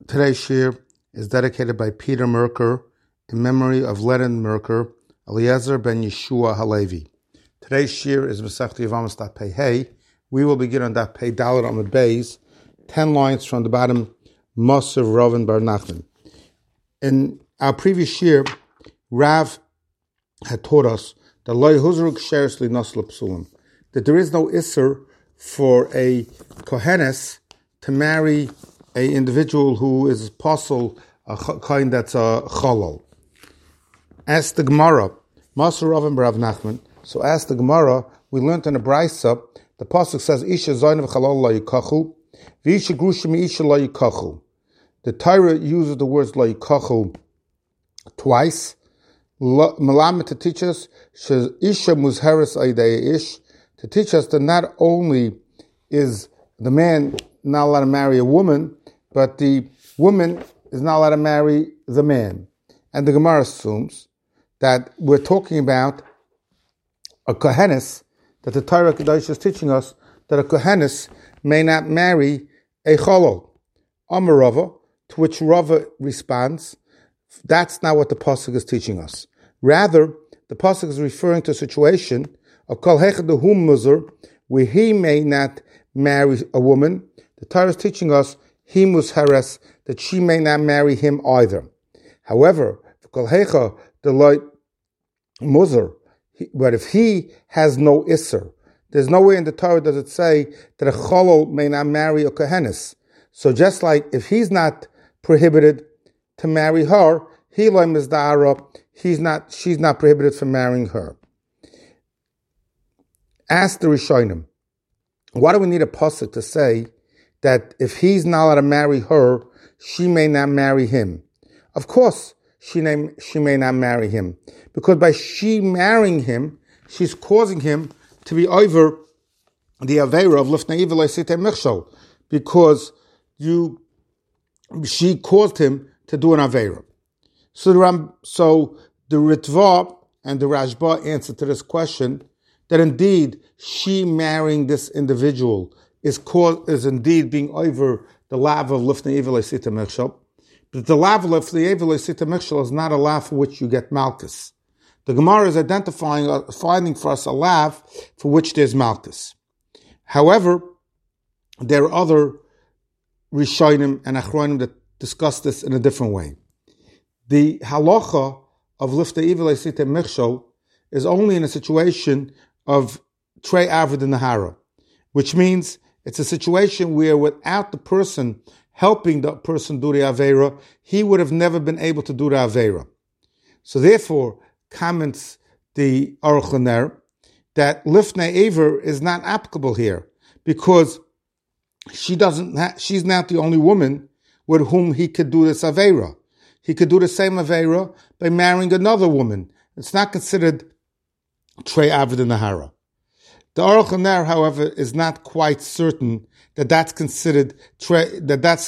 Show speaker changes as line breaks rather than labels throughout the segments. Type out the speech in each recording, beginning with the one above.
Today's shir is dedicated by Peter Merker in memory of Lenin Merker, Eliezer ben Yeshua Halevi. Today's shir is Masechta Yevamos daf Pei Hey. We will begin on daf Pei Dalet Amud Beis, 10 lines from the bottom, Moser Ravin Bar Nachman. In our previous shir, Rav had taught us that Lo Yehuzru Ksheres Linos L'Psulim, that there is no isser for a kohenes to marry a individual who is apostle, a kind that's a cholol. Ask the Gemara, Moser Ravin Bar Nachman. So ask the Gemara, we learned in the Brisa, the pasuk says, Isha Zayin v'chalal la yikachu, v'isha grushim isha la yikachu. The Torah uses the words la yikachu twice. Malamet to teach us, Isha muzheres aydei ish, to teach us that not only is the man not allowed to marry a woman, but the woman is not allowed to marry the man. And the Gemara assumes that we're talking about a kohenes, that the Torah Kedosh is teaching us that a kohenes may not marry a cholol. Amar Rava, to which Rava responds, that's not what the pasuk is teaching us. Rather, the pasuk is referring to a situation of kol hechad hum muzar, where he may not marry a woman. The Torah is teaching us he muzheres, that she may not marry him either. However, kol hechad the light muzar, but if he has no isser, there's nowhere in the Torah does it say that a cholol may not marry a kohenes. So just like if he's not prohibited to marry her, he lo mizdara, she's not prohibited from marrying her. Ask the Rishonim, why do we need a pasuk to say that if he's not allowed to marry her, she may not marry him? Of course, she may not marry him, because by she marrying him, she's causing him to be over the avera of lifnei iver le'sitei michshol, because she caused him to do an avera. So the Ritva and the Rashba answer to this question that indeed she marrying this individual is indeed being over the lav of lifnei iver le'sitei michshol. But the lav of lifnei iver le'sitei michshol is not a lav for which you get malchus. The Gemara is finding for us a lav for which there's malchus. However, there are other Rishonim and Achronim that discuss this in a different way. The halacha of lifnei iver le'sitei michshol is only in a situation of trei aved in the hara, which means it's a situation where without the person helping the person do the avera, he would have never been able to do the avera. So therefore, comments the Aruch LaNer that lifnei iver is not applicable here, because she's not the only woman with whom he could do this avera. He could do the same avera by marrying another woman. It's not considered trei aved in the hara. The Aruch LaNer, however, is not quite certain that that's not considered trei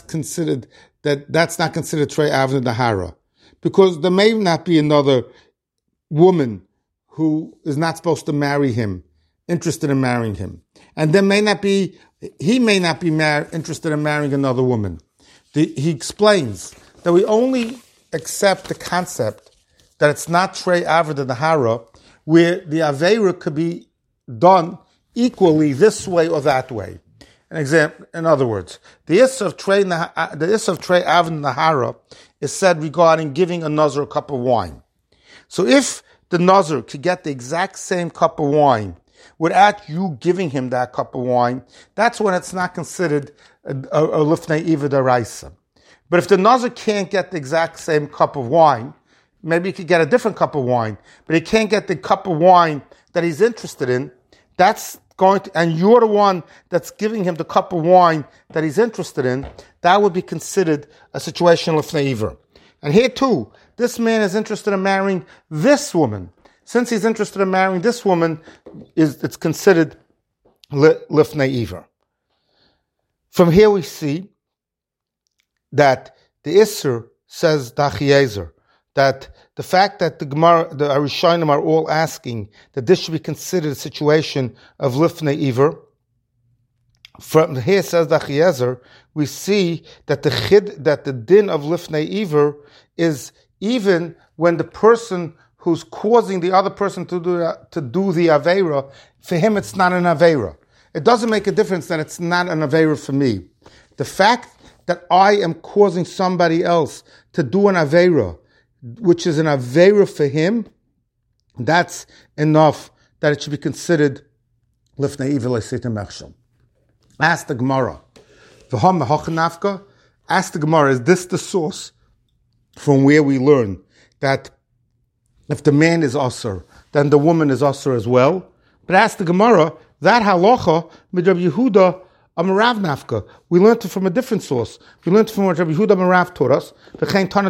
aved in the hara, because there may not be another woman who is not supposed to marry him, interested in marrying him. And he may not be interested in marrying another woman. He explains that we only accept the concept that it's not trei aved in the hara, where the aveira could be done equally this way or that way. An example, in other words, the issue of trei aved in the hara is said regarding giving a nazir a cup of wine. So if the nazir could get the exact same cup of wine without you giving him that cup of wine, that's when it's not considered a lifnei iver daraisa. But if the nazir can't get the exact same cup of wine, maybe he could get a different cup of wine, but he can't get the cup of wine that he's interested in, and you're the one that's giving him the cup of wine that he's interested in, that would be considered a situation of lifnei iver. And here too, this man is interested in marrying this woman. Since he's interested in marrying this woman, it's considered lifnei iver. From here we see that the Isser says Dachiezer, that the fact that the Gemara, the Arishonim are all asking that this should be considered a situation of lifnei iver, From here, says the Achiezer, we see that the din of lifnei iver is even when the person who's causing the other person to do the aveira, for him it's not an aveira. It doesn't make a difference that it's not an aveira for me. The fact that I am causing somebody else to do an aveira, which is an aveira for him, that's enough that it should be considered lifnei iver le'seitem echshel. Ask the Gemara. Ask the Gemara, is this the source from where we learn that if the man is asur, then the woman is asur as well? But ask the Gemara, that halacha with Rabbi Yehuda Amarav Nafka. We learned it from a different source. We learned it from what Rabbi Yehuda Amarav taught us. The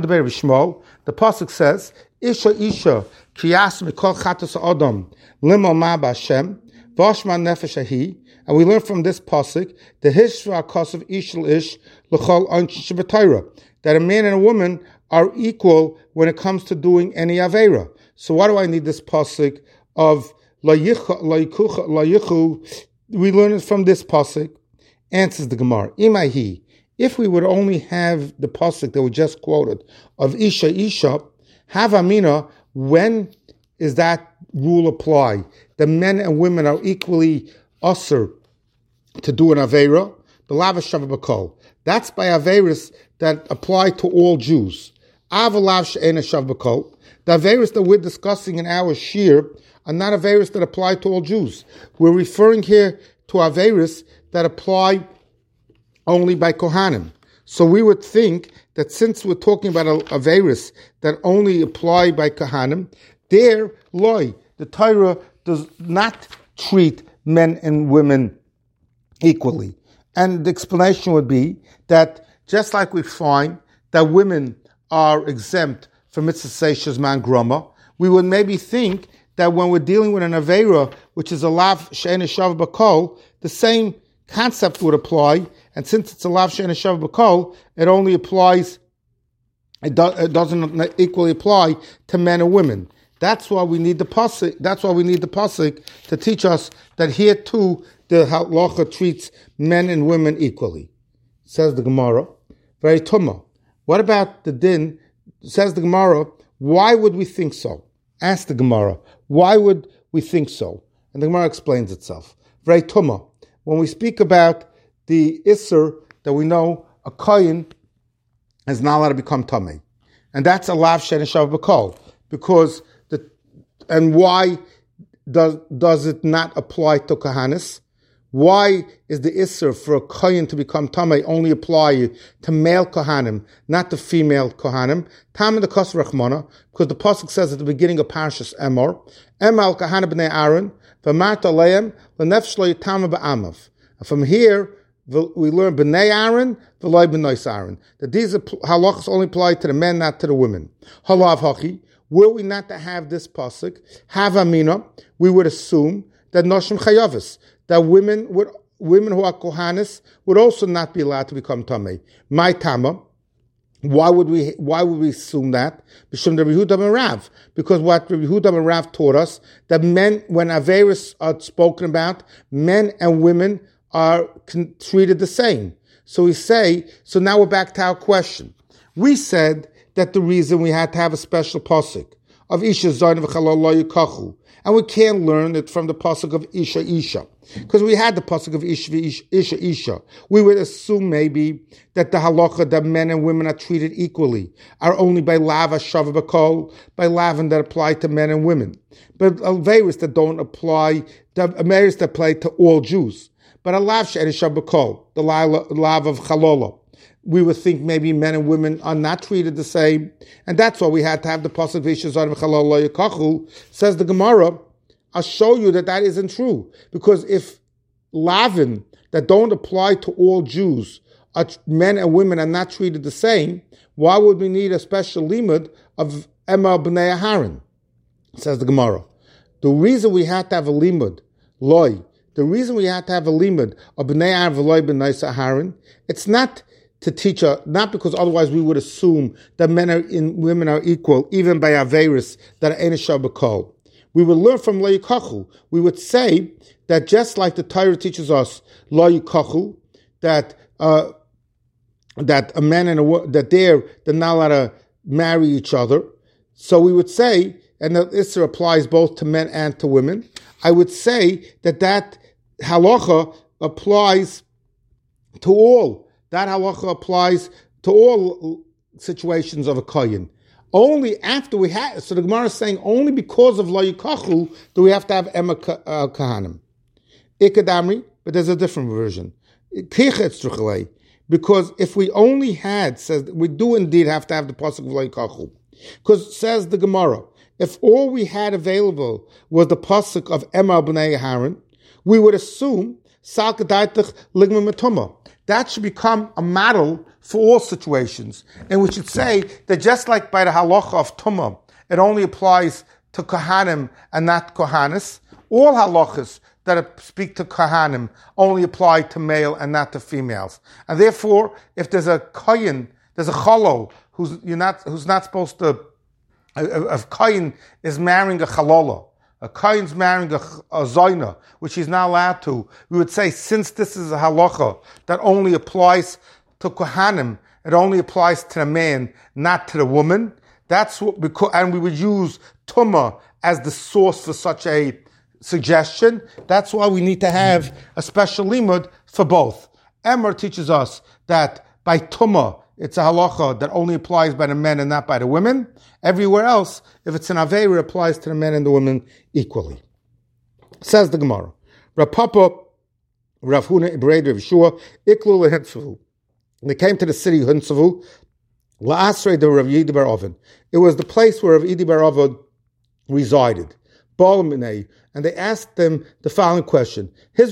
pasuk says, Isha kiyas mikol chatos adam limo ma b'Hashem v'ashman nefesh ahi. And we learn from this pasuk the hishra kasav ishel ish l'chol anshin sheb'Torah, that a man and a woman are equal when it comes to doing any aveira. So why do I need this pasuk of la yichu? We learn it from this pasuk. Answers the Gemara. Imahi. If we would only have the pasuk that we just quoted of isha, have amina. When is that rule apply? The men and women are equally usher to do an aveira. The lava shavbakol. That's by aveiras that apply to all Jews. Avalav she'ena shavbakol. The aveiras that we're discussing in our shir are not aveiras that apply to all Jews. We're referring here to aveiras that apply only by Kohanim. So we would think that since we're talking about aveiras that only apply by Kohanim, there, the Torah does not treat men and women equally. And the explanation would be that just like we find that women are exempt from mitzvah seishas man groma, we would maybe think that when we're dealing with an aveira, which is a lav she'ena shav bakol, the same concept would apply. And since it's a lav she'ena shav bakol, it only applies. It doesn't equally apply to men and women. That's why we need the pasuk. That's why we need the pasuk to teach us that here too the halacha treats men and women equally. Says the Gemara, very tumma. What about the din? Says the Gemara, why would we think so? Ask the Gemara, why would we think so? And the Gemara explains itself. Very tumma. When we speak about the Isser, that we know a kohen is not allowed to become tamei, and that's a lav she'ena shav bakol, because and why does it not apply to kahanis? Why is the Isser for a kohen to become tamei only apply to male kohanim, not to female kohanim? Tam in the Kos Rachmana, because the pasuk says at the beginning of Parshas Emor, Emal kahana b'nei Aaron, v'marta leim l'nefesh lo yitama ba'amav. And from here we learn b'nei Aaron v'loy b'nois Aaron, that these halachas only apply to the men, not to the women. Halav hachi. Were we not to have this pasuk, have amina, we would assume that noshim chayavis, that women who are kohanis would also not be allowed to become tamei. My tama. Why would we assume that? B'shem Rabbi Yehuda ben Rav, because what Rabbi Yehuda ben Rav taught us, that men, when aveiros are spoken about, men and women are treated the same. So now we're back to our question. We said that the reason we had to have a special pasuk of Isha Zayin v'chalal lo yikachu, and we can't learn it from the pasuk of Isha, because we had the pasuk of Isha. We would assume maybe that the halacha that men and women are treated equally are only by lava shav bakol, by lavin that apply to men and women, but aveiros that don't apply, the aveiros that apply to all Jews. But a lav she'ena shav bakol, the lav of chalala, we would think maybe men and women are not treated the same, and that's why we had to have the pasuk v'ishazar v'chalal lo yikachu. Says the Gemara, I'll show you that isn't true, because if lavin that don't apply to all Jews, men and women are not treated the same, why would we need a special limud of Emor b'nei Aharon? Says the Gemara, the reason we had to have a limud the reason we had to have a limud of b'nei Aharon v'loy b'nei Aharon, it's not to teach not because otherwise we would assume that men and women are equal, even by aveiros that are eina shav bakol. we would learn from lo yikachu. We would say that just like the Torah teaches us lo yikachu, that a man and a woman, that they're not allowed to marry each other. So we would say, and the Isser applies both to men and to women, I would say that halacha applies to all. That halacha applies to all situations of a kohen. Only after we have, so the Gemara is saying only because of lo yikachu do we have to have Emma Kahanim. Ikadamri, but there's a different version. Because if we only had, says we do indeed have to have the pasuk of lo yikachu. Because says the Gemara, if all we had available was the pasuk of Emma b'nei Haran, we would assume sal k'daitach ligma matuma. That should become a model for all situations. And we should say that just like by the halacha of Tumah, it only applies to Kohanim and not Kohanis, all halachas that speak to Kohanim only apply to male and not to females. And therefore, if there's a Kohen, there's a Chalol who's not supposed to, if Kohen is marrying a Chalola, a Kohen's marrying a Zoina, which he's not allowed to, we would say, since this is a halacha that only applies to Kohanim, it only applies to the man, not to the woman. That's what, and we would use Tumah as the source for such a suggestion. That's why we need to have a special limud for both. Emor teaches us that by Tumah, it's a halacha that only applies by the men and not by the women. Everywhere else, if it's an Aveira, it applies to the men and the women equally. Says the Gemara, Rav Papa, Rav Huna, Ibrahim, Rav Yeshua, Iklu leHitzavu. They came to the city of Hitzavu, La'asrei de Rav Yidi bar Ovid. It was the place where Rav Yidi bar Ovid resided. And they asked them the following question. The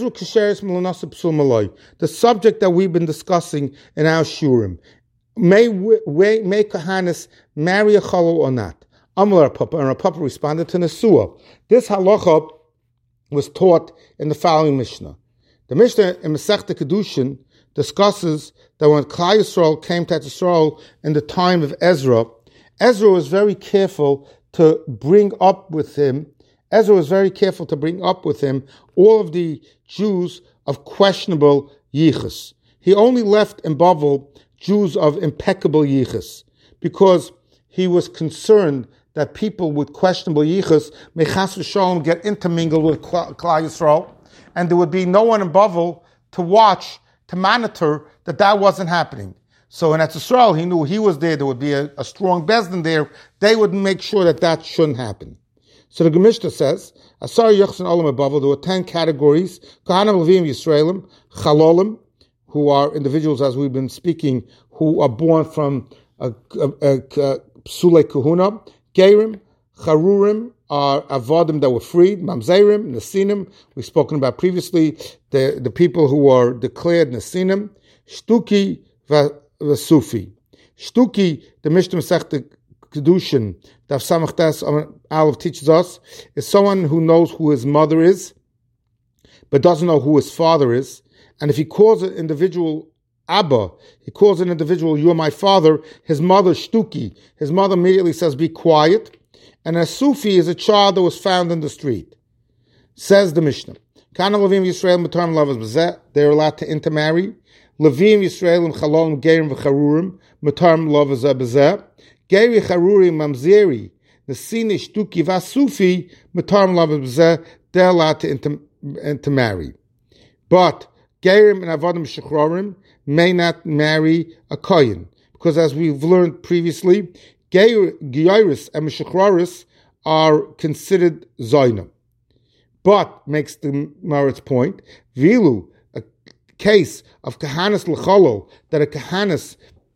subject that we've been discussing in our shurim. May Kohanis marry a chalal or not? Amar Papa, and Papa responded to Nesua. This halacha was taught in the following Mishnah. The Mishnah in Masechta Kedushin discusses that when Klal Yisrael came to Yisrael in the time of Ezra, Ezra was very careful to bring up with him all of the Jews of questionable yichus. He only left in Bavel Jews of impeccable yichus because he was concerned that people with questionable yichus may chas v'shalom get intermingled with Klal Yisrael, and there would be no one in Bavel to watch, to monitor that wasn't happening. So in Eretz Yisrael, he knew he was there. There would be a strong bezdin there. They would make sure that shouldn't happen. So the Gemishta says, Asar Yochsan Olam Bavel, there were 10 categories. Kohanim Levim Yisraelim, Chalolim, who are individuals, as we've been speaking, who are born from Psulei Kahuna. Gerim, Charurim are Avodim that were freed. Mamzerim, Nesinim, we've spoken about previously, the people who are declared Nesinim. Shtuki, Vasufi. Shtuki, the Mishnah Masechta Kedushin, Daf Samach Tes Aleph teaches us, is someone who knows who his mother is, but doesn't know who his father is. And if he calls an individual Abba, he calls an individual, you are my father, his mother Shtuki. His mother immediately says, be quiet. And a Sufi is a child that was found in the street. Says the Mishnah, Kana Levim Yisrael Matarm Lavas Bezeh, they're allowed to intermarry. Levim Yisrael Chalom Gerim V'Charurim Matarm Lavas Bezeh. Geri Charurim Mamzeri, the Sine Shtuki Vasufi, Matarm Lavas Bezeh, they're allowed to intermarry. But Gerim and Avodim Shechrorim may not marry a Kohen, because as we've learned previously, Geiris and Meshachroris are considered Zoina. But, makes the Maritz point, Vilu, a case of Kahanis L'Cholol, that a Kahanis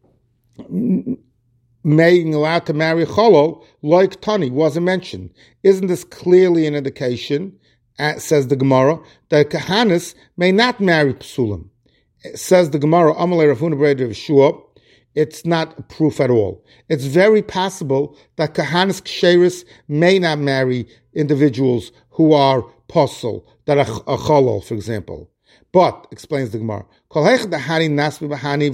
being allowed to marry a Cholol, like Tani, wasn't mentioned. Isn't this clearly an indication, says the Gemara, that Kahanis may not marry Psulim? Says the Gemara, Amalei Rav Huna B'Rei Rav Yeshua, it's not a proof at all. It's very possible that Kahanis Ksheris may not marry individuals who are posel, that are a Cholol, for example. But, explains the Gemara,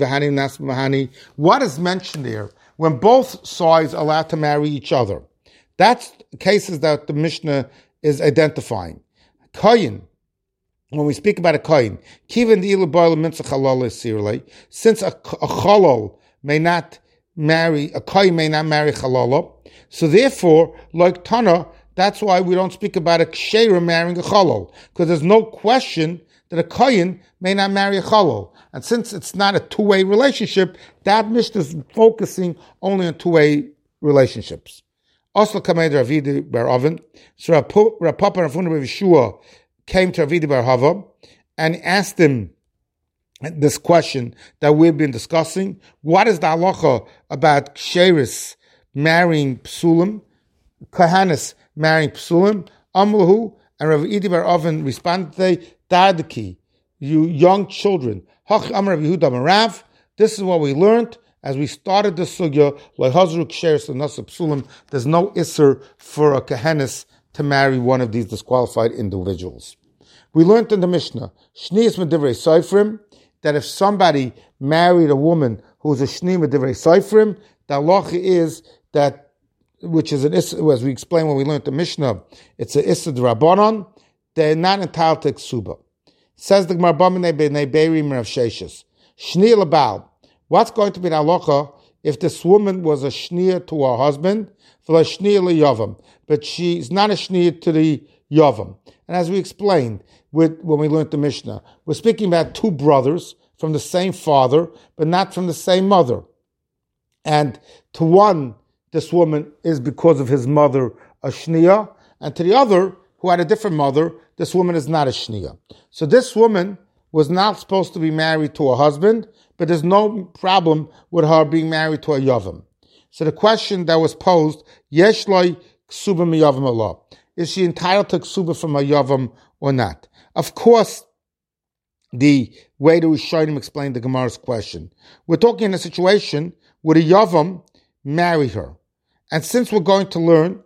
what is mentioned there when both sides are allowed to marry each other? That's cases that the Mishnah is identifying. Koyin, when we speak about a koyin, kiven the ilaboil mitzvah halal sirle, since a halal may not marry, a koyin may not marry halala, so therefore, like Tana, that's why we don't speak about a ksheira marrying a halal, because there's no question that a koyin may not marry a halal. And since it's not a two-way relationship, that Mishnah is focusing only on two-way relationships. Also, Kamed Ravidi Bar Oven, so Rav Papa Rav Huna Bar Yeshua came to Ravidi Bar Hava and asked him this question that we've been discussing. What is the halacha about ksheris marrying psulim, kahanis marrying psulim? Amlahu, and Rav Idi Bar Oven responded, Dadaki, you young children. Hach Amar Rav Yehuda Marav. This is what we learned as we started the sugya. Lehazru ksheris l'nasa psulim. There's no isser for a kahanis to marry one of these disqualified individuals. We learned in the Mishnah, Shnias Medivrei Seifrim, that if somebody married a woman who's a Shni Medivrei Seifrim, the halacha is that, which is an issa, as we explained when we learned the Mishnah, it's an issa d'Rabbanan, they're not entitled to ksuba. Says the Gemara B'minei B'nei Beirim Rav Sheshes, Shni L'Baal. What's going to be the halacha if this woman was a Shniya to her husband, for a Shniya L'Yavam, but she's not a Shniya to the Yavam? And as we explained when we learned the Mishnah, we're speaking about two brothers from the same father, but not from the same mother. And to one, this woman is because of his mother a Shniya, and to the other, who had a different mother, this woman is not a Shniya. So this woman was not supposed to be married to a husband, but there's no problem with her being married to a Yavam. So the question that was posed, Yesh loy ksuba miyavam Allah. Is she entitled to ksuba from a Yavam or not? Of course, the way the Rishonim explained the Gemara's question, we're talking in a situation where a Yavam married her. And since we learned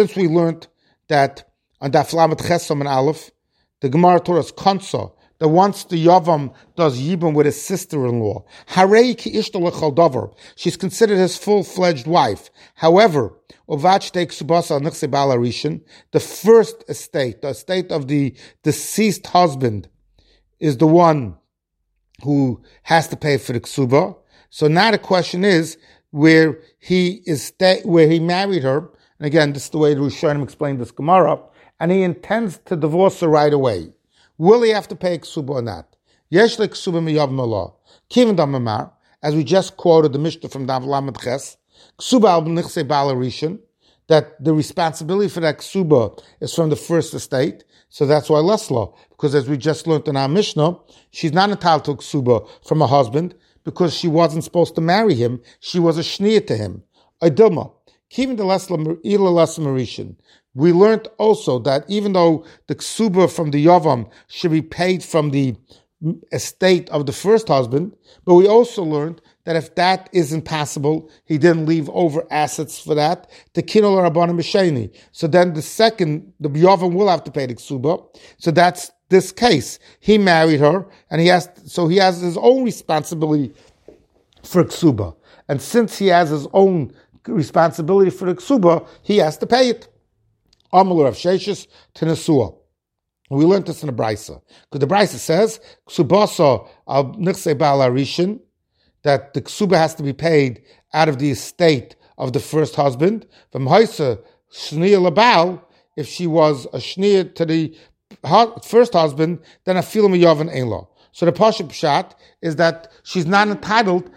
that on Daf Lamed Chesam and Aleph, the Gemara taught us Kansa, that once the Yavam does Yibum with his sister-in-law, Harei ki ishto lechal davar, she's considered his full-fledged wife. However, Ovach te ksubasa nechse bal harishin, the first estate, the estate of the deceased husband, is the one who has to pay for the ksuba. So now the question is, where he married her, and again, this is the way the Rishonim explained this Gemara, and he intends to divorce her right away. Will he have to pay ksuba or not? Yesh le ksuba miyavam Allah. Kivin damamar, as we just quoted the Mishnah from Daf Lamed Ches, ksuba al b'nichse bal harishin, that the responsibility for that ksuba is from the first estate. So that's why lesla, because as we just learned in our Mishnah, she's not entitled to ksuba from her husband because she wasn't supposed to marry him. She was a shniya to him. Idilma. Kivin de lesla ila lesla marishin. We learned also that even though the ksuba from the Yavam should be paid from the estate of the first husband, but we also learned that if that isn't possible, he didn't leave over assets for that, the kinol rabbanim b'sheni. So then the Yavam will have to pay the ksuba. So that's this case. He married her, and he has his own responsibility for ksuba. And since he has his own responsibility for the ksuba, he has to pay it. Amalur Rav Sheshes to Nesua. We learned this in the Brisa. Because the Brisa says, Ksubasa al Nichse Bal Harishin, that the ksuba has to be paid out of the estate of the first husband. From Haisa Shniya Labal, if she was a Shniya to the first husband, then a Filim Yavan Einla. So the Pashup Pshat is that she's not entitled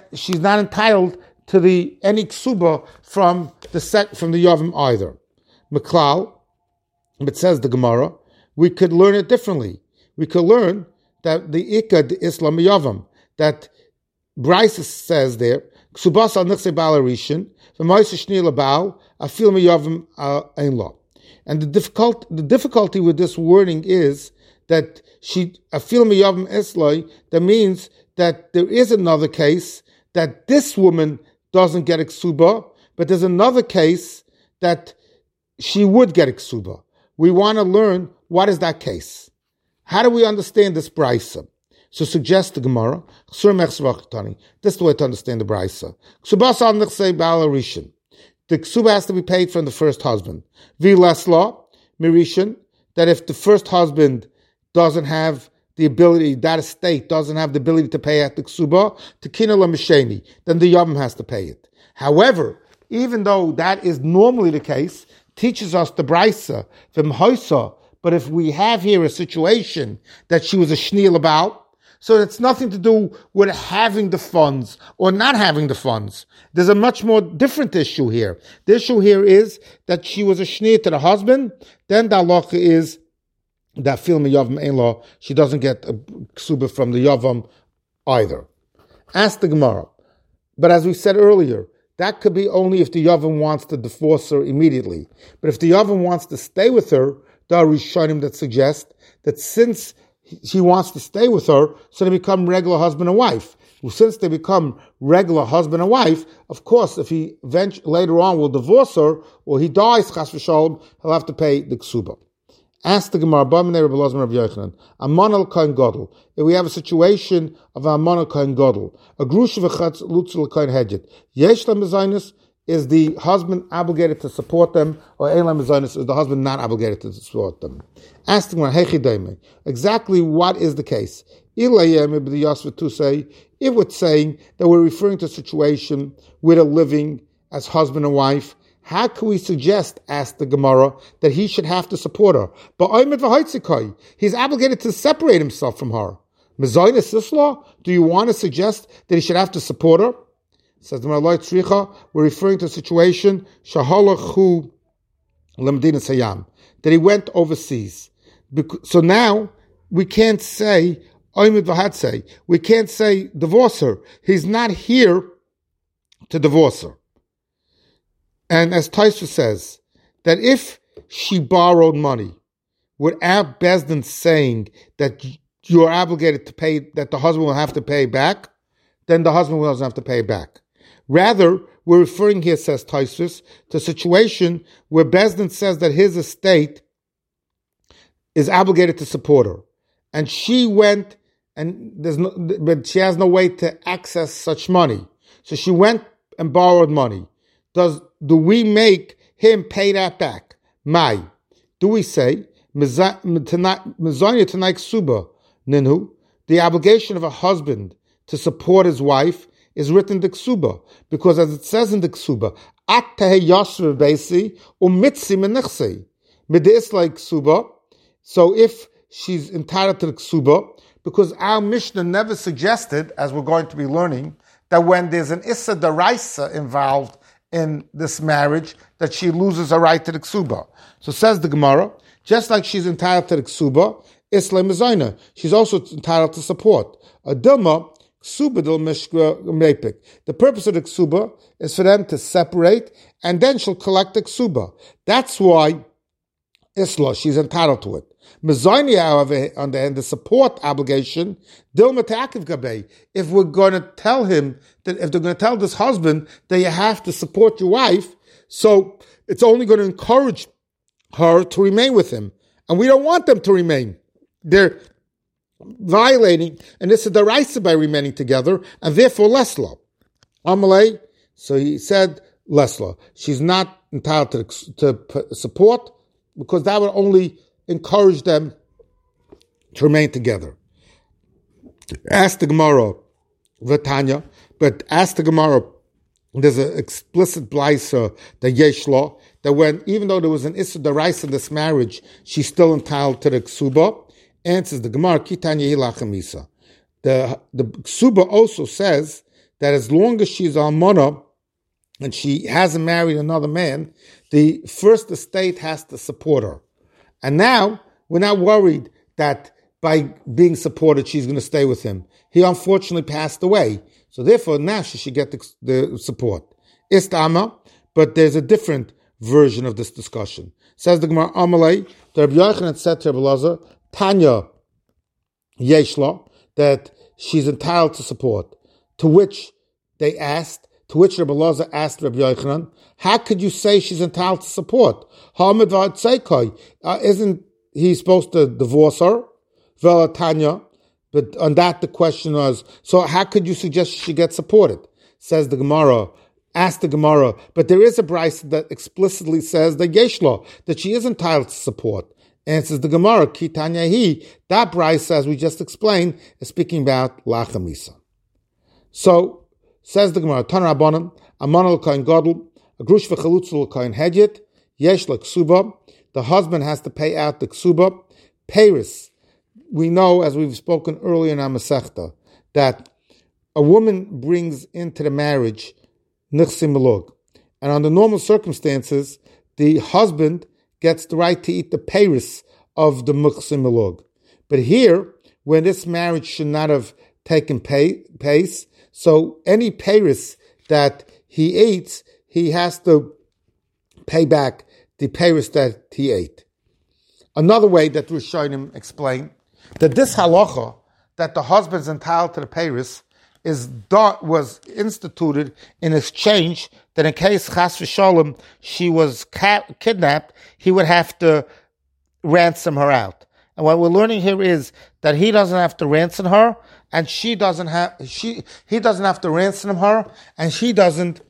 to the any ksuba from the Yavam either. Meklal, but says the Gemara, we could learn it differently. We could learn that the Ikad Islam Yavam, that Bryce says there, Ksubas al Nechse Bal Harishin, V'Moise Shni Labal, Afil Yavam Einla. And the difficulty with this wording is that she Afil Yavam Esloi, that means that there is another case that this woman doesn't get a ksuba, but there's another case that she would get a ksuba. We want to learn what is that case. How do we understand this brisa? So suggest the Gemara. This is the way to understand the brisa. the ksuba has to be paid from the first husband. V'lasla, mirishin, that if the first husband doesn't have the ability, that estate doesn't have the ability to pay at the ksuba, tekina lamisheni, then the yavam has to pay it. However, even though that is normally the case, teaches us the brisa, v'mhoisa, but if we have here a situation that she was a shniel about, so it's nothing to do with having the funds or not having the funds. There's a much more different issue here. The issue here is that she was a shniel to the husband, then the halacha is that film yavam ein law, she doesn't get a ksuba from the yavam either. Ask the Gemara. But as we said earlier, that could be only if the yavam wants to divorce her immediately. But if the yavam wants to stay with her, there are Rishonim that suggest that since he wants to stay with her, so they become regular husband and wife. Well, since they become regular husband and wife, of course, if he later on will divorce her, or he dies, chas v'shalom, he'll have to pay the ksuba. Ask the Gemara, Amon al Kohen Gadol. If we have a situation of Amon al Kohen Gadol, a grusha v'chatz lutzel Kohen Hedget, yesh la mezainis, is the husband obligated to support them, or ein la mezainis, is the husband not obligated to support them? Ask the Gemara, exactly what is the case? If it's saying that we're referring to a situation with a living as husband and wife, how can we suggest, ask the Gemara, that he should have to support her? But he's obligated to separate himself from her. Mezainis isla, do you want to suggest that he should have to support her? Says the Gemara, we're referring to a situation, shahalahu lemdina sayam, that he went overseas. So now, we can't say, we can't say divorce her. He's not here to divorce her. And as Taisva says, that if she borrowed money without Bezdin saying that you are obligated to pay, that the husband will have to pay back, then the husband will have to pay back. Rather, we're referring here, says Taisva, to a situation where Bezdin says that his estate is obligated to support her. And she went, but she has no way to access such money. So she went and borrowed money. Do we make him pay that back? Mai. Do we say, the obligation of a husband to support his wife is written in the ksuba, because as it says in the ksuba, so if she's entitled to the ksuba, because our Mishnah never suggested, as we're going to be learning, that when there's an issa daraisa involved in this marriage, that she loses her right to the ksuba. So says the Gemara, just like she's entitled to the ksuba, isla mezayna, she's also entitled to support. A dilma, ksuba dil mishka mepik. The purpose of the ksuba is for them to separate, and then she'll collect the ksuba. That's why isla, she's entitled to it. Mezayni, however, on the end, the support obligation, dilma ta'akiv gabei. If we're going to tell him that, if they're going to tell this husband that you have to support your wife, so it's only going to encourage her to remain with him. And we don't want them to remain. They're violating, and this is the raisa by remaining together, and therefore lesla. Amalei, so he said lesla. She's not entitled to support, because that would only encourage them to remain together. Ask the Gemara, Vatanya, but ask the Gemara, there's an explicit blaisa, the yesh law, that when, even though there was an issa deraisa in this marriage, she's still entitled to the ksuba. Answers the Gemara, Kitanya hilachamisa. The ksuba also says that as long as she's almana and she hasn't married another man, the first estate has to support her. And now, we're not worried that by being supported, she's going to stay with him. He unfortunately passed away. So therefore, now she should get the support. Istama, but there's a different version of this discussion. Says the Gemara, Amalei, the Rabbi Yochanan said to Rabbi Elazar, Tanya Yeshla, that she's entitled to support. To which Rabbi Elazar asked Rabbi Yochanan, how could you say she's entitled to support? Isn't he supposed to divorce her? Vela Tanya. But on that the question was, so how could you suggest she should get supported? Says the Gemara, Asked the Gemara, but there is a brisa that explicitly says that Yeshla, that she is entitled to support. Answers the Gemara, Kitanya Hi, that brisa, as we just explained, is speaking about Lachamisa. So, says the Gemara, Tan Rabbanan, Aman al-Kain Gadol, a grush v'chalutz al-Kain Hedyet, Yesh l'ksuba, the husband has to pay out the ksuba. Paris, we know, as we've spoken earlier in our Masechta, that a woman brings into the marriage nichsim melog. And under normal circumstances, the husband gets the right to eat the paris of the nichsim melog. But here, when this marriage should not have taken place, so any paris that he eats, he has to pay back the paris that he ate. Another way that Rishonim explain that this halacha, that the husband's entitled to the paris, was instituted in exchange that in case chas v'shalom she was kidnapped, he would have to ransom her out. And what we're learning here is that he doesn't have to ransom her, and he doesn't have to ransom her, and he doesn't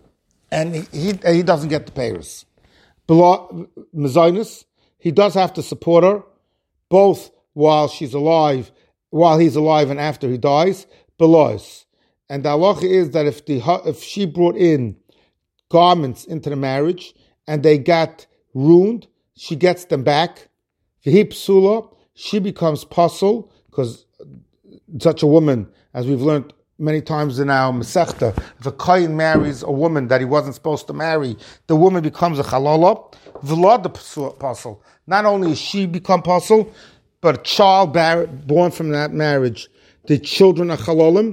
get the paris. Mezainis, he does have to support her, both while he's alive and after he dies, belows. And the halacha is that if she brought in garments into the marriage and they got ruined, she gets them back. V'hi psula, she becomes pasul, because such a woman, as we've learned many times in our Masechta, if a kohen marries a woman that he wasn't supposed to marry, the woman becomes a chalala. V'lad the pasul. Not only is she become pasul, but a child born from that marriage, the children are chalalim.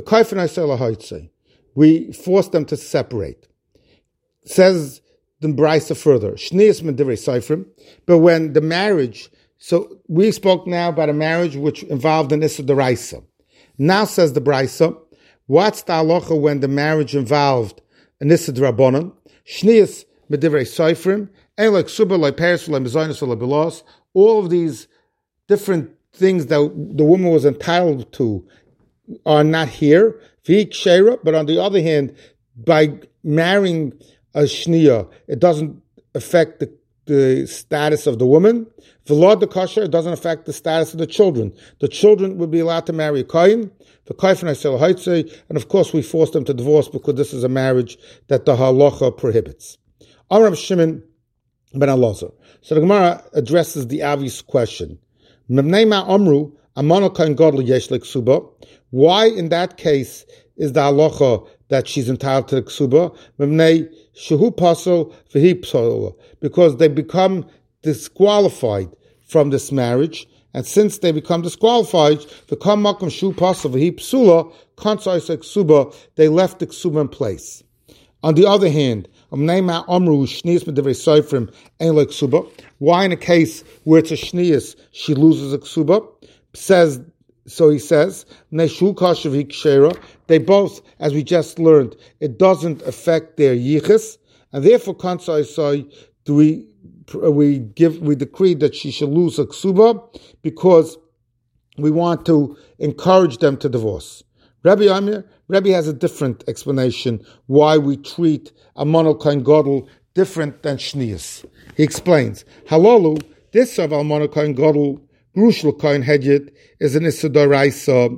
We force them to separate. Says the Brisa further, Shnias Medivrei Seifrim. But when the marriage, so we spoke now about a marriage which involved an Issa D'Oraisa. Now says the Brisa, what's the halacha when the marriage involved an Issa D'Rabbanan? Shnias Medivrei Seifrim, like Suba, like Paris, like Mezainis, like Belos, all of these different things that the woman was entitled to are not here. But on the other hand, by marrying a shniya, it doesn't affect the status of the woman. V'lad the kasher, it doesn't affect the status of the children. The children would be allowed to marry a kohen. And of course, we force them to divorce because this is a marriage that the halacha prohibits. Amram Shimon ben Elazar. So the Gemara addresses the obvious question. Why in that case is the halacha that she's entitled to the ksuba? Because they become disqualified from this marriage, and since they become disqualified, they left the ksuba in place. On the other hand, why in a case where it's a shnius, she loses a ksuba? He says, they both, as we just learned, it doesn't affect their yichus, and therefore, we decree that she should lose a ksuba because we want to encourage them to divorce. Rabbi has a different explanation why we treat a Alman Kohen Gadol different than shnius. He explains, Halalu, this of Alman Kohen Gadol, Grush Kohen Hedyet, is an Issa D'Oraisa.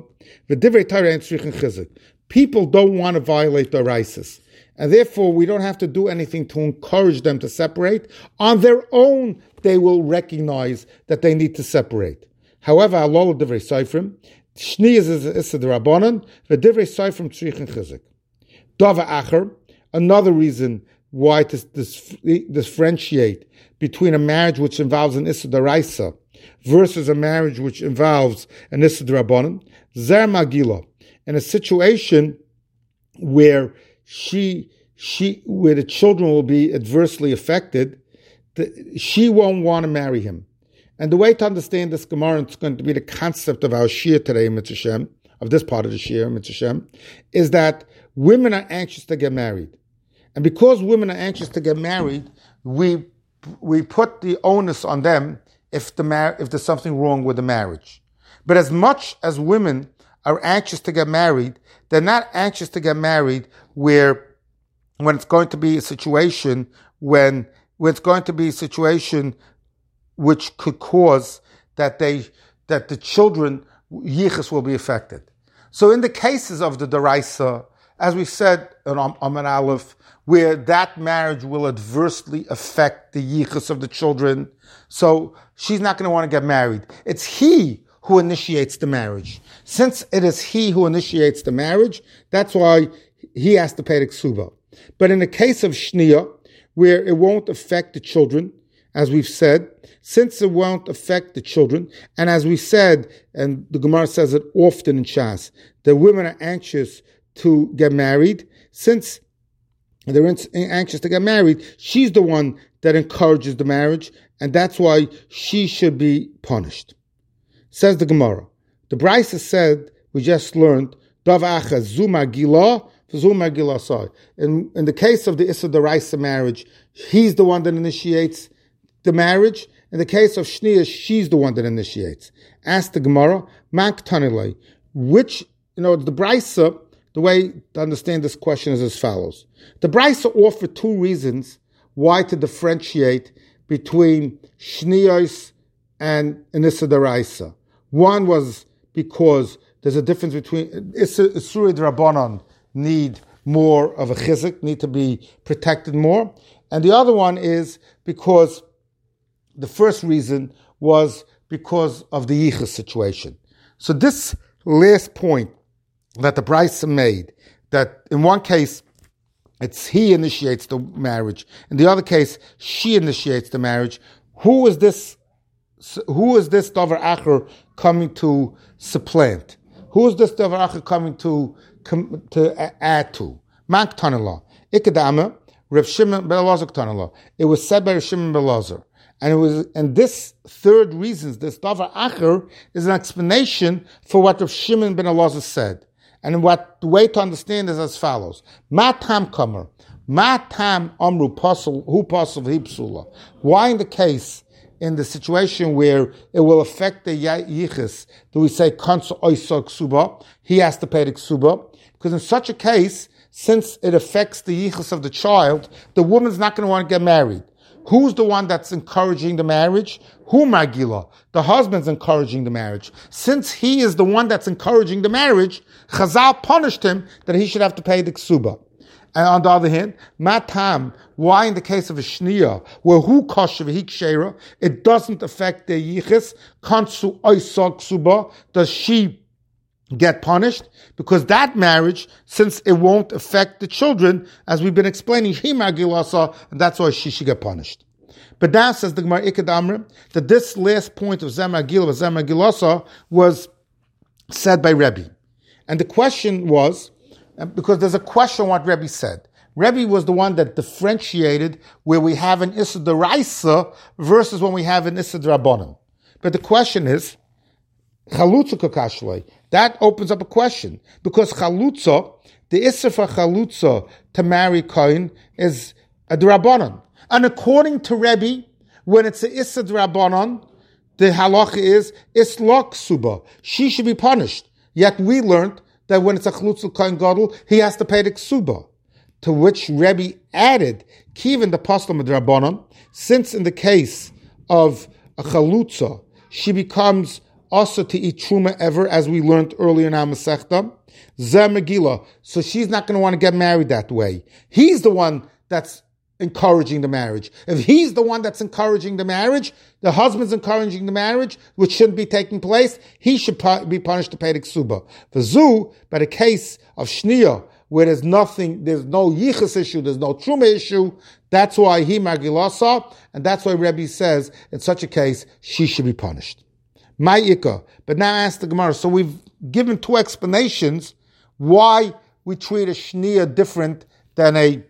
People don't want to violate the D'Oraisas, and therefore we don't have to do anything to encourage them to separate. On their own, they will recognize that they need to separate. However, Allah Divrei Seifrim, Shnias is Issa D'Rabbanan, V'Divrei Seifrim Tzrichen Chizuk. Dava Acher, another reason why to differentiate between a marriage which involves an Issa D'Oraisa versus a marriage which involves an Issa D'Rabbanan, Zer Magila, in a situation where where the children will be adversely affected, she won't want to marry him. And the way to understand this Gemara, it's going to be the concept of our Shir today, Mitzvah Shem, of this part of the Shir, Mitzvah Shem, is that women are anxious to get married. And because women are anxious to get married, we put the onus on them if there's something wrong with the marriage. But as much as women are anxious to get married, they're not anxious to get married where when it's going to be a situation when it's going to be a situation which could cause that the children yichus will be affected. So in the cases of the deraisa, as we said in Amen Aleph, where that marriage will adversely affect the yichus of the children, so she's not going to want to get married. It's he who initiates the marriage. Since it is he who initiates the marriage, that's why he has to pay the ksuba. But in the case of shnia, where it won't affect the children, as we've said, since it won't affect the children, and as we said, and the Gemara says it often in Shas, the women are anxious to get married. Since they're anxious to get married, she's the one that encourages the marriage, and that's why she should be punished. Says the Gemara. The Brisa said, we just learned, Dav Acha Zuma Gila, Zuma Gila Sai. In the case of the Issa Deraisa marriage, he's the one that initiates the marriage. In the case of Shnia, she's the one that initiates. Ask the Gemara, Mak Tanilai, which, the Brisa, the way to understand this question is as follows. The Brisa offered two reasons why to differentiate between Shnios and Issa Deraisa. One was because there's a difference between Isuri Drabanan need more of a chizik, need to be protected more. And the other one is because the first reason was because of the yichus situation. So this last point that the Brisa made, that in one case it's he initiates the marriage, in the other case she initiates the marriage, who is this davar acher coming to supplant? Who is this davar acher coming to add to? Mank Tanala. Ikadama, Rav Shimon ben Elazar Tanala. It was said by Rav Shimon ben Elazar. And this third reason, this davar acher, is an explanation for what Rav Shimon ben Elazar said. And what the way to understand is as follows. Ma tam kamer. Ma tam amru pasal, hu pasal v'hi. Why in the situation where it will affect the yichus, do we say kansa oisa ksuba? He has to pay the ksuba. Because in such a case, since it affects the yichus of the child, the woman's not going to want to get married. Who's the one that's encouraging the marriage? Who Magila? The husband's encouraging the marriage. Since he is the one that's encouraging the marriage, Chazal punished him that he should have to pay the ksuba. And on the other hand, matam, why in the case of a shnia, where who kosher v'hikshera, it doesn't affect the yichus, kansu oisog ksuba, does she get punished? Because that marriage, since it won't affect the children, as we've been explaining, and that's why she should get punished. But now says the Gemara Ikad Amrim, that this last point of Zemagilasa was said by Rebbe. And the question was, because there's a question what Rebbe said. Rebbe was the one that differentiated where we have an Issa Deraisa versus when we have an Issa Drabanan. But the question is, Chalutza kakashloi. That opens up a question. Because Chalutza, the Issa for Chalutza to marry Kohen is a Drabanan. And according to Rebbe, when it's a Issa Drabanan, the halacha is Islok Suba. She should be punished. Yet we learned that when it's a Chalutza Kohen Gadol, he has to pay the Ksuba. To which Rebbe added, Kivin the Paslam Drabanan, since in the case of a Chalutza, she becomes also to eat truma ever, as we learned earlier in our Masechta. Zeh Megillah. So she's not going to want to get married that way. He's the one that's encouraging the marriage. If he's the one that's encouraging the marriage, the husband's encouraging the marriage, which shouldn't be taking place, he should be punished to pay the ksuba. For Zu, by the case of Shnia, where there's no yichus issue, there's no truma issue, that's why he magilasa, and that's why Rebbe says, in such a case, she should be punished. Ma'ika. But now ask the Gemara. So we've given two explanations why we treat a shnia different than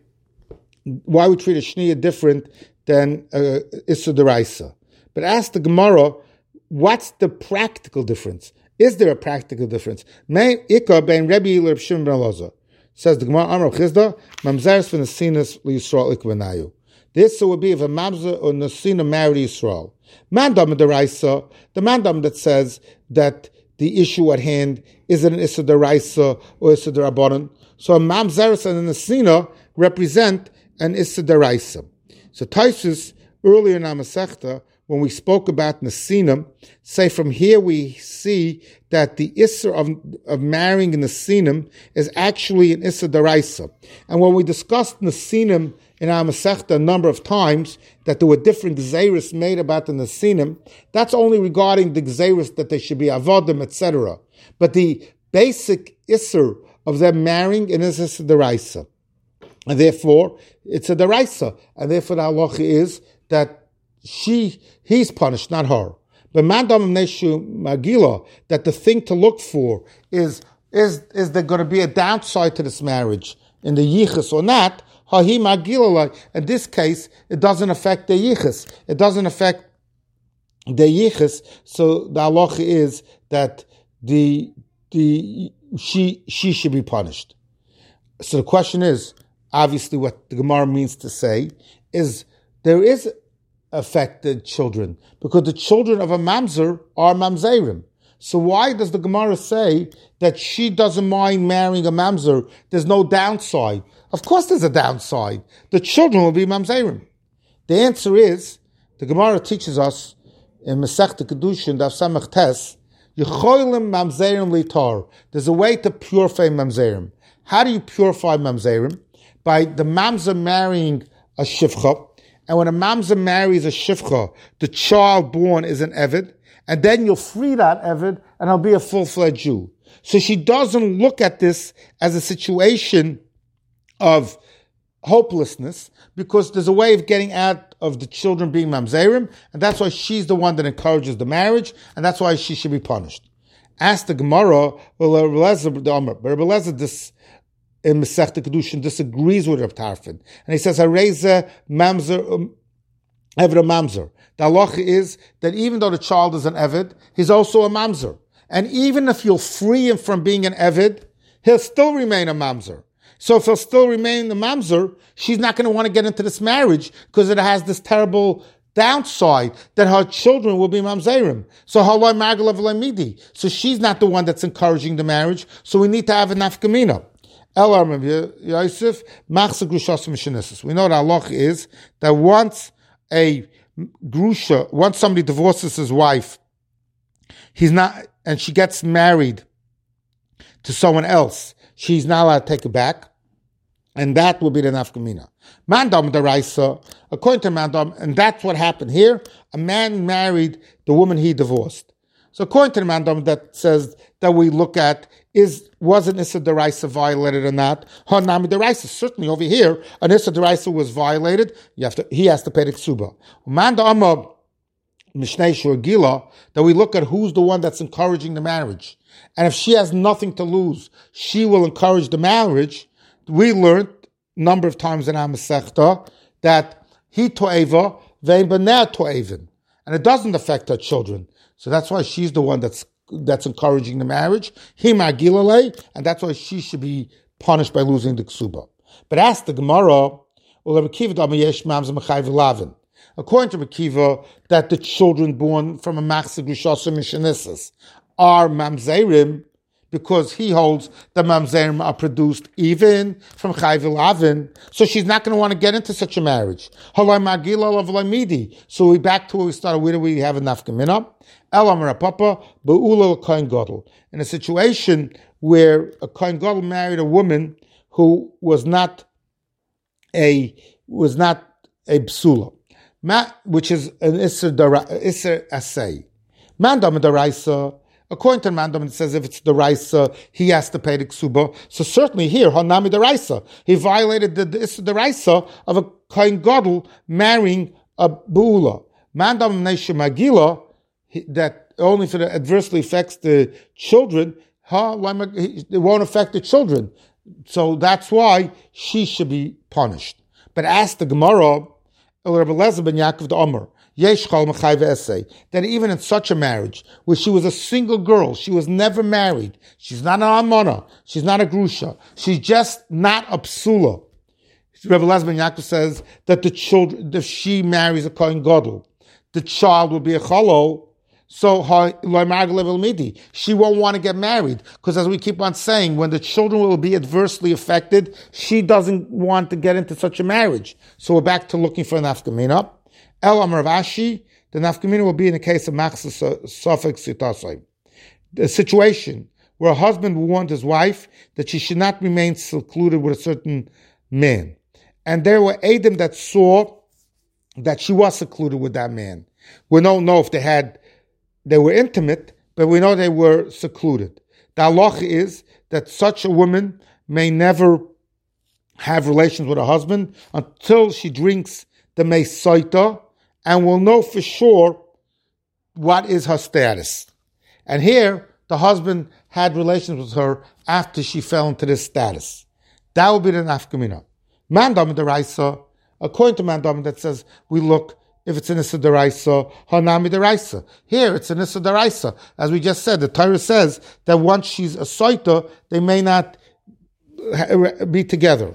Issa Deraisa. But ask the Gemara, what's the practical difference? Is there a practical difference? Ma'ika ben Rebbe Rav Shimon ben Elazar. Says the Gemara, Amar Chizda, Mamzeres v'Nasinas l'Yisrael ikvenayu. This would be if a mamzer or nasina married Yisrael. Mandam deraisa, the mandam that says that the issue at hand isn't an Issa Deraisa or Issa Derabanan. So a mamzeres and a nesina represent an issa deraisa. So Taisus, earlier in our Masechta, when we spoke about nesinim, say from here we see that the issa of marrying a nesinim is actually an issa deraisa. And when we discussed nesinim in our Masechta a number of times, that there were different gzeiros made about the nesinim, that's only regarding the gzeiros that they should be avodim, etc. But the basic issa of them marrying is issa deraisa. And therefore, it's a deraisa. And therefore the halacha is that he's punished, not her. But mandam neshu magila, that the thing to look for is there going to be a downside to this marriage in the yichus or not? Hahi magila, in this case, it doesn't affect the yichus. It doesn't affect the yichus. So the halacha is that she should be punished. So the question is, obviously, what the Gemara means to say is there is affected children, because the children of a mamzer are mamzerim. So why does the Gemara say that she doesn't mind marrying a mamzer? There's no downside. Of course there's a downside. The children will be mamzerim. The answer is, the Gemara teaches us in Masechta Kedushin, Daf Samach Tes, Yecholim mamzerim litar. There's a way to purify mamzerim. How do you purify mamzerim? By the mamzer marrying a shivcha. And when a mamzer marries a shivcha, the child born is an eved, and then you'll free that eved, and he'll be a full-fledged Jew. So she doesn't look at this as a situation of hopelessness, because there's a way of getting out of the children being mamzerim, and that's why she's the one that encourages the marriage, and that's why she should be punished. Ask the Gemara, but Rebbe Eliezer, this in Masechta Kedushin disagrees with Reb Tarfon, and he says, "Hareza mamzer eved mamzer." The halacha is that even though the child is an eved, he's also a mamzer, and even if you'll free him from being an eved, he'll still remain a mamzer. So if he'll still remain a mamzer, she's not going to want to get into this marriage because it has this terrible downside that her children will be mamzerim. So haloi magalav lemidi. So she's not the one that's encouraging the marriage. So we need to have a nafkamina. We know the halach is that once somebody divorces his wife, and she gets married to someone else, she's not allowed to take it back, and that will be the nafkamina. Mandam deraisa, according to Mandam, and that's what happened here. A man married the woman he divorced. So according to the Mandam, that says that we look at was an Issa Deraisa violated or not? Hanami Deraisa, certainly over here, an Issa Deraisa was violated. He has to pay the ksuba. Manda Amma Mishnei Shur Gila, that we look at who's the one that's encouraging the marriage. And if she has nothing to lose, she will encourage the marriage. We learned a number of times in our Masechta that he to'eva, ve'en b'nei to'evin. And it doesn't affect her children. So that's why she's the one that's encouraging the marriage. He magilale, and that's why she should be punished by losing the ksuba. But ask the Gemara, according to Rekiva, that the children born from a machzir grushasim mishanissus are mamzerim, because he holds that mamzerim are produced even from chayv lavin. So she's not going to want to get into such a marriage. Halai magila of lamidi. So we back to where we started. Where do we have a nafkamina? Elam rapapa beula kohen gadol. In a situation where a kohen gadol married a woman who was not a psula, which is an iser asay. Mandam daraisa. According to Mandam, it says if it's the Raisa, he has to pay the ksuba. So certainly here, Hanami the Raisa, he violated the Raisa of a Kohen Gadol marrying a Bu'ula. Mandam Nesha Magila, that only if it adversely affects the children, it won't affect the children. So that's why she should be punished. But ask the Gemara, Rebbe Eliezer ben Yaakov the Omer, that even in such a marriage, where she was a single girl, she was never married, she's not an almana, she's not a grusha, she's just not a psula. Rebbe Eliezer ben Yaakov says that the children, if she marries a kohen gadol, the child will be a chalol. So she won't want to get married because, as we keep on saying, when the children will be adversely affected, she doesn't want to get into such a marriage. So we're back to looking for an nafkamina. El Amar Rashi, the nafkamina will be in the case of machzas sofek sitasai, the situation where a husband will warn his wife that she should not remain secluded with a certain man, and there were Adam that saw that she was secluded with that man. We don't know if they were intimate, but we know they were secluded. The halacha is that such a woman may never have relations with her husband until she drinks the meisaita and will know for sure what is her status. And here, the husband had relations with her after she fell into this status. That will be the nafkamina. Mandam deraisa, according to Mandam that says we look if it's an Issa Deraisa, Hanami Deraisa. Here it's an Issa Deraisa. As we just said, the Torah says that once she's a Soita, they may not be together.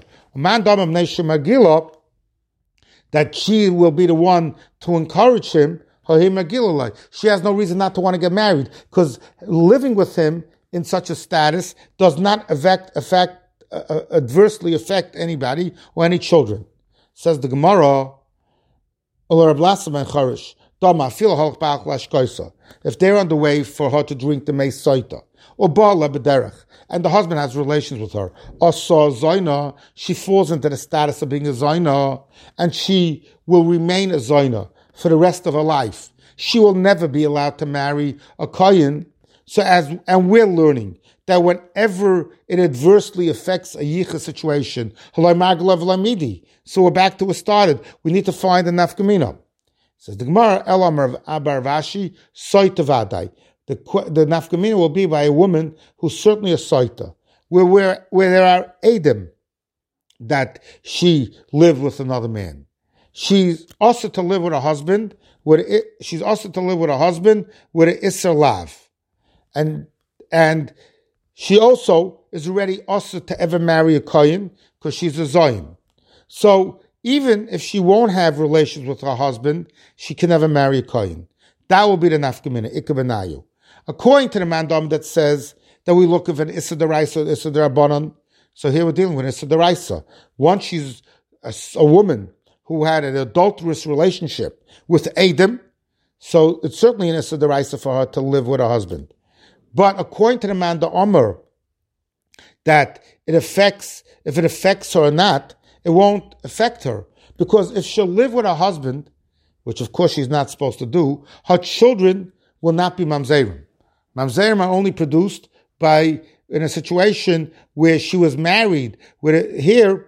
That she will be the one to encourage him. She has no reason not to want to get married because living with him in such a status does not adversely affect anybody or any children. Says the Gemara, if they're on the way for her to drink the meis soita, or bala b'derech, and the husband has relations with her, she falls into the status of being a zaina, and she will remain a zaina for the rest of her life. She will never be allowed to marry a kohen. And we're learning that whenever it adversely affects a yicha situation, so we're back to where we started. We need to find a nafkamina. Says the Gemara, El Amar Abar Vashi, Soita Vadai. The nafkamina will be by a woman who's certainly a soita, where there are Adam that she lived with another man. She's also to live with her husband. She's also to live with her husband with an Isser Lav, and she also is already also to ever marry a kohen because she's a zoyin. So even if she won't have relations with her husband, she can never marry a kohen. That will be the nafkamina, ikabenayu. According to the mandam that says that we look at an issa deraisa, issa derabanan. So here we're dealing with issa deraisa. Once she's a woman who had an adulterous relationship with Adam, so it's certainly an issa deraisa for her to live with her husband. But according to the Manda Omer, that if it affects her or not, it won't affect her. Because if she'll live with her husband, which of course she's not supposed to do, her children will not be mamzerim. Mamzerim are only produced in a situation where she was married. Here,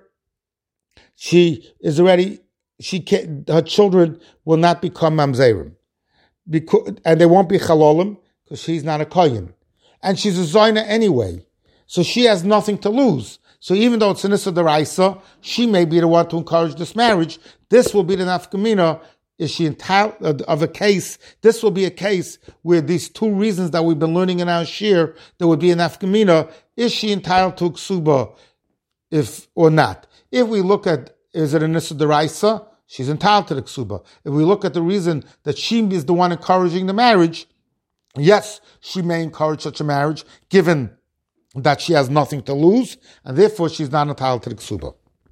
her children will not become mamzerim. And they won't be chalolim, because she's not a kohen. And she's a zoina anyway. So she has nothing to lose. So even though it's an issa deraisa, she may be the one to encourage this marriage. This will be the nafkamina. Is she entitled of a case? This will be a case where these two reasons that we've been learning in our shir, there would be an nafkamina. Is she entitled to ksuba, or not? If we look at, is it an issa deraisa? She's entitled to the ksuba. If we look at the reason that she is the one encouraging the marriage, yes, she may encourage such a marriage, given that she has nothing to lose, and therefore she's not entitled to the ksuba.